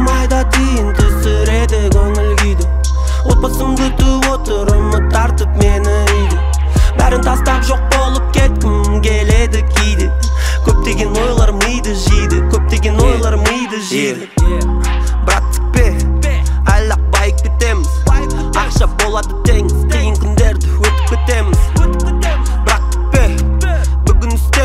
майда тиын түсіреді көңіл күйді. Отбасым күтіп отыр, үміт тартып мені үйді. Бәрін тастап жоқ болып кеткім келеді кейде. Көптеген ойлар миды жейді, көптеген ойлар миды жейді. Брат тікпе, айлақ байып кетеміз. Ақша болады теңіз, кейін күндерді өтіп кетеміз. Бірақ тікпе, бүгін істе,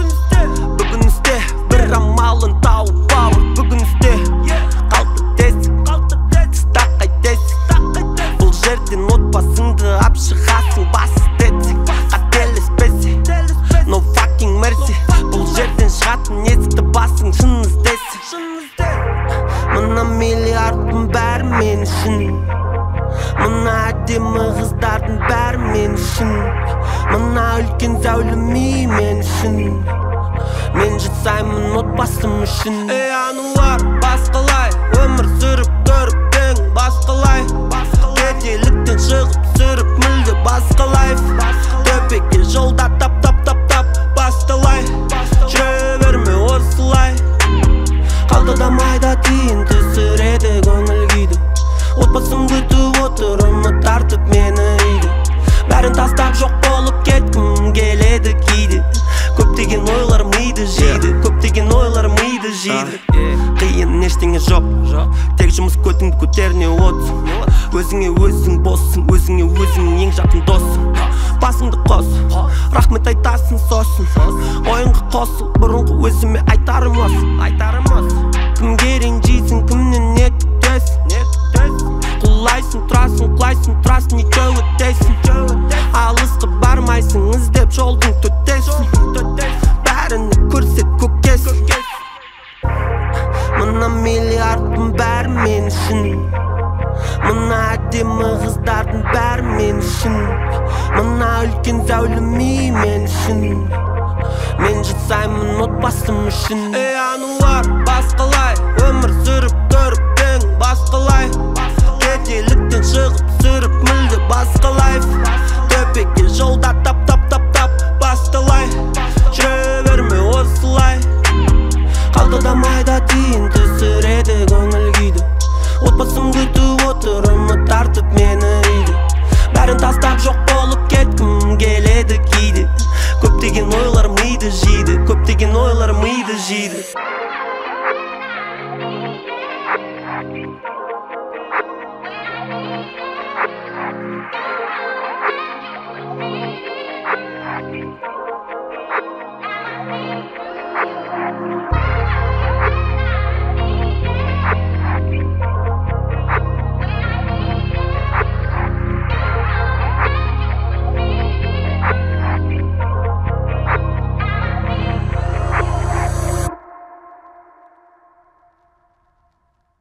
бір амалын тауып бауыр. Бүгін істе, қалты тесік, қайтесік. Бұл жерден отбасыңды ап шығасың, басы тетсек. Қателеспесе, no fucking mercy. Бұл жерден шығатын есікті басың, шын іздесек. Мына миллиардтың бәрі мен үшін, мына әдемі қыздардың бәрі мен үшін, мына үлкен зәулім үй мен үшін. Мен жасаймын отбасым үшін. Ей ануар, басқалай өмір сүріп көріп ең басқалай. Кедейліктен шығып сүріп мүлде басқалай. Төпеге жолда тап басталай. Жүре берме осылай. Қалтада майда тиын түсіреді көңіл күйді. Отбасым күтіп отыр, үміт тартып мені үйді. Бәрін тастап жоқ болып кеткім келеді кейде. Көптеген ойлар миды жейді, көптеген ойлар миды жейді. Қиын ештеңе жоқ, тек жұмыс көтіңді көтеріне отсың. Өзіңе өзің боссың, өзіңе өзің ең жақын досың. Басыңды қос, рахмет айтасың сосын. Ойынға қосыл, бұрынғы өзіме айтарым осы. Кімге ренжисің, кімнен не күтесің? Құлайсың, тұрасың, неге өтесің? Алысқа бармайсың, іздеп жолдың төтесің. Бәріні көрсет көкесің. Мына миллиардтың бәрі мен үшін, мына әдемі қыздардың бәрі мен үшін, мына үлкен зәулім үй мен үшін. Мен жасаймын отбасым үшін. Ей ануар, басқалай өмір сүріп көріп ең басқалай. Кедейліктен шығып сүріп мүлде басқалай. Төпеге жолда тап басталай. Жүре берме осылай. Қалтада майда тиын түсіреді көңіл күйді. Отбасым күтіп отыр, үміт тартып мені үйді. Бәрін тастап жоқ болып кеткім келеді кейде. Көптеген ойлар миды жейді, көптеген ойлар миды жейді.